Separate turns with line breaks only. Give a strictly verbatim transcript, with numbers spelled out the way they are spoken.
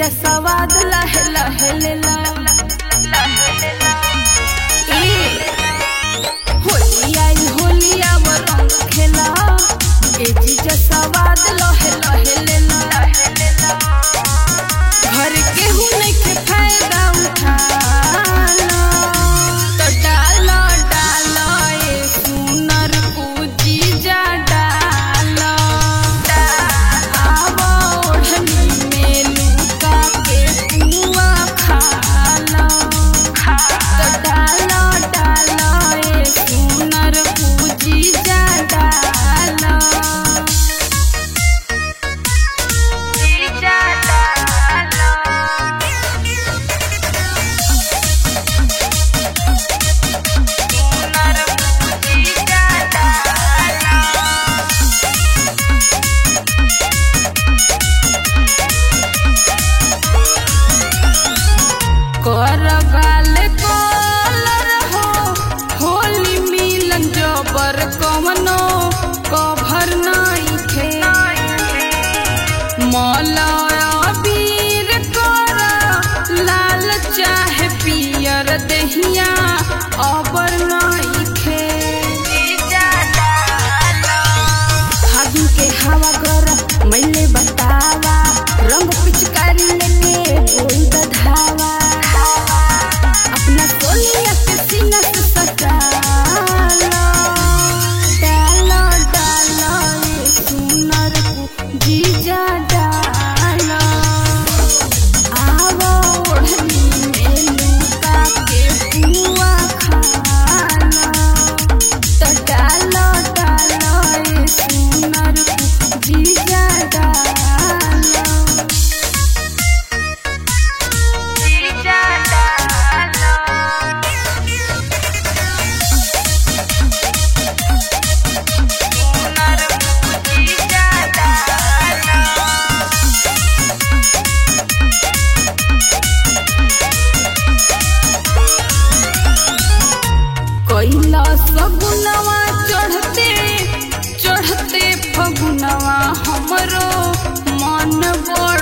सवाद लहे लहे लेला होलिया होलिया वो रंग खेला ए जीजा सवाद लहे लहे लेला घर के हुने के फायदा उठाना तो डालो डालो ए सुनर को जीजा डालो आवो ओढ़नी में लुका के पुआ खाला तो डालो डालो ए सुनर को जीजा डालो जीजा डालो कर गाल कलर हो होली मिलन जबर कवनो कभर नइखे मौलाया बीर कर लाल चाहे पियर दहिया अबर नइखे फागुन के हवा गरम मैले बतावा रंग पिचकारी लेके बोल धावा अपना तोलिया के सीना से सटाला डालो डालो ये सुनर को जीजा डालो आवो ओढ़नी में लुका के पुआ खाला तो डालो डालो ये सुनर को जीजा डालो जीजा डालो सुनर को जीजा डालो कैला सगुनवा चढ़ते चढ़ते फगुनवा हमरो मन बड़